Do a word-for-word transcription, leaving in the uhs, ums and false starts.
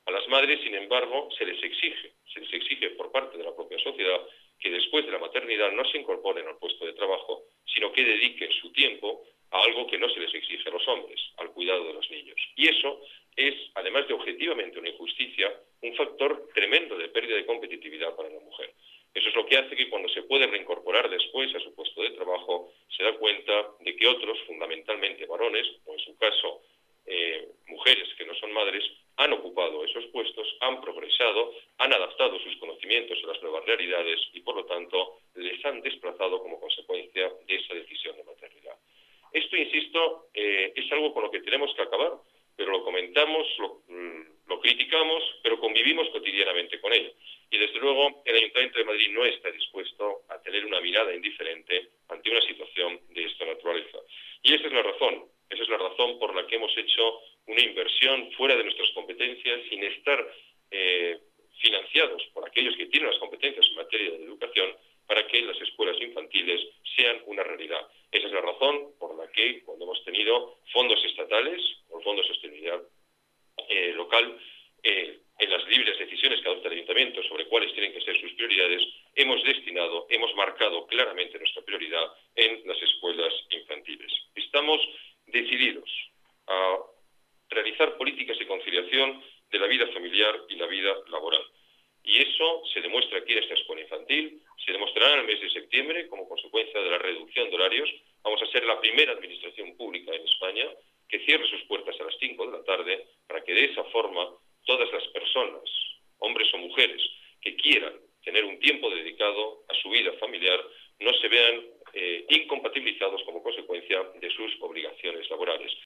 A las madres, sin embargo, se les exige, se les exige por parte de la propia sociedad que después de la maternidad no se incorporen al puesto de trabajo, sino que dediquen su tiempo a algo que no se les exige a los hombres, al cuidado de los niños. Y eso es, además de objetivamente una injusticia, un factor tremendo de pérdida de competitividad para la mujer. Eso es lo que hace que cuando se puede reincorporar después a su puesto de trabajo, se da cuenta de que otros, fundamentalmente varones, o en su caso eh, mujeres que no son madres, han ocupado esos puestos, han progresado, han adaptado sus conocimientos a las nuevas realidades y, por lo tanto, les han desplazado como consecuencia de esa decisión de maternidad. Esto, insisto, eh, es algo con lo que tenemos que acabar, pero lo comentamos, lo, lo criticamos, pero convivimos cotidianamente con ello. Y, desde luego, el Ayuntamiento de Madrid no está dispuesto a tener una mirada indiferente ante una situación de esta naturaleza. Y esa es la razón, esa es la razón por la que hemos hecho una inversión fuera de nuestras competencias, sin estar eh, financiados por aquellos que tienen las competencias en materia de educación, para que las escuelas infantiles sean una realidad. Esa es la razón por la que, cuando hemos tenido fondos estatales o fondos de sostenibilidad eh, local, eh, en las libres decisiones que adopta el Ayuntamiento sobre cuáles tienen que ser sus prioridades, hemos destinado, hemos marcado claramente nuestra prioridad en las escuelas infantiles. Estamos decididos a realizar políticas de conciliación de la vida familiar y la vida laboral. Y eso se demuestra aquí en esta escuela infantil, se demostrará en el mes de septiembre como consecuencia de la reducción de horarios. Vamos a ser la primera administración pública en España que cierre sus puertas a las cinco de la tarde para que de esa forma todas las personas, hombres o mujeres, que quieran tener un tiempo dedicado a su vida familiar, no se vean eh, incompatibilizados como consecuencia de sus obligaciones laborales.